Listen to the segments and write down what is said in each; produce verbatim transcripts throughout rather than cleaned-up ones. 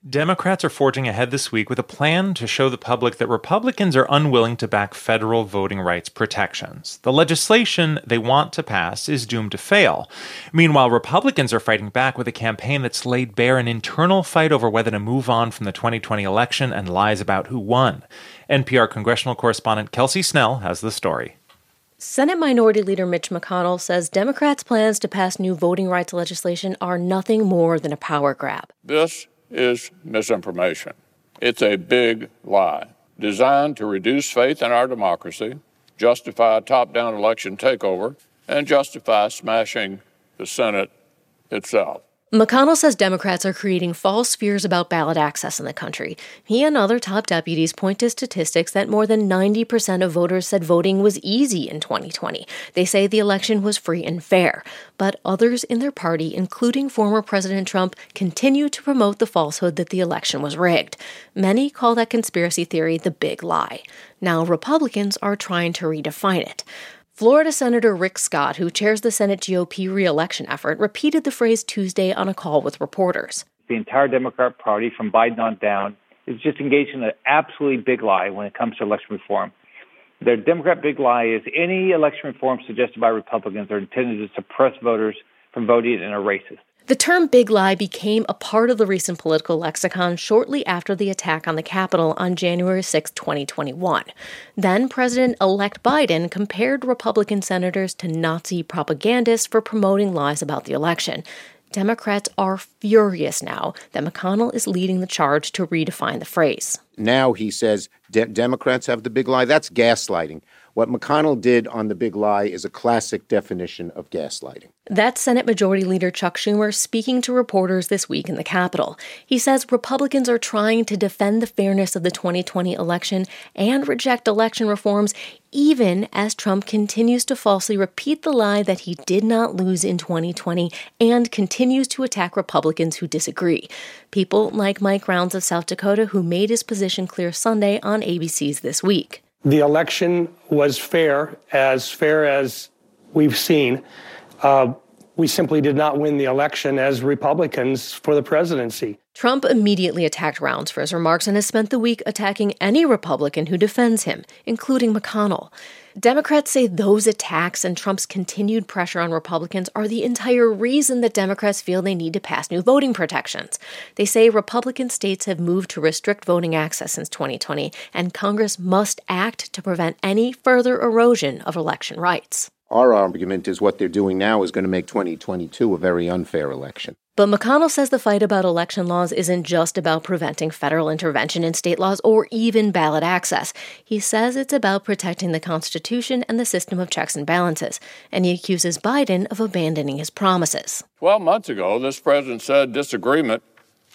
Democrats are forging ahead this week with a plan to show the public that Republicans are unwilling to back federal voting rights protections. The legislation they want to pass is doomed to fail. Meanwhile, Republicans are fighting back with a campaign that's laid bare an internal fight over whether to move on from the twenty twenty election and lies about who won. N P R congressional correspondent Kelsey Snell has the story. Senate Minority Leader Mitch McConnell says Democrats' plans to pass new voting rights legislation are nothing more than a power grab. This is misinformation. It's a big lie designed to reduce faith in our democracy, justify a top-down election takeover, and justify smashing the Senate itself. McConnell says Democrats are creating false fears about ballot access in the country. He and other top deputies point to statistics that more than ninety percent of voters said voting was easy in twenty twenty. They say the election was free and fair. But others in their party, including former President Trump, continue to promote the falsehood that the election was rigged. Many call that conspiracy theory the big lie. Now Republicans are trying to redefine it. Florida Senator Rick Scott, who chairs the Senate G O P re-election effort, repeated the phrase Tuesday on a call with reporters. The entire Democrat Party, from Biden on down, is just engaged in an absolutely big lie when it comes to election reform. Their Democrat big lie is any election reform suggested by Republicans are intended to suppress voters from voting and are racist. The term big lie became a part of the recent political lexicon shortly after the attack on the Capitol on January sixth, twenty twenty-one. Then President-elect Biden compared Republican senators to Nazi propagandists for promoting lies about the election. Democrats are furious now that McConnell is leading the charge to redefine the phrase. Now he says de- Democrats have the big lie. That's gaslighting. What McConnell did on the big lie is a classic definition of gaslighting. That's Senate Majority Leader Chuck Schumer speaking to reporters this week in the Capitol. He says Republicans are trying to defend the fairness of the twenty twenty election and reject election reforms, even as Trump continues to falsely repeat the lie that he did not lose in twenty twenty and continues to attack Republicans who disagree. People like Mike Rounds of South Dakota, who made his position clear Sunday on A B C's This Week. The election was fair, as fair as we've seen. Uh, we simply did not win the election as Republicans for the presidency. Trump immediately attacked Rounds for his remarks and has spent the week attacking any Republican who defends him, including McConnell. Democrats say those attacks and Trump's continued pressure on Republicans are the entire reason that Democrats feel they need to pass new voting protections. They say Republican states have moved to restrict voting access since twenty twenty, and Congress must act to prevent any further erosion of election rights. Our argument is what they're doing now is going to make twenty twenty-two a very unfair election. But McConnell says the fight about election laws isn't just about preventing federal intervention in state laws or even ballot access. He says it's about protecting the Constitution and the system of checks and balances, and he accuses Biden of abandoning his promises. Twelve months ago, this president said disagreement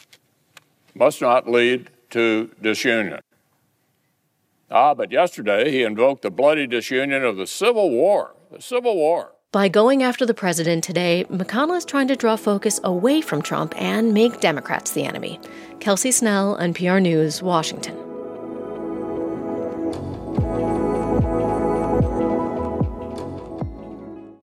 must not lead to disunion. Ah, but yesterday he invoked the bloody disunion of the Civil War. The Civil War. By going after the president today, McConnell is trying to draw focus away from Trump and make Democrats the enemy. Kelsey Snell, N P R News, Washington.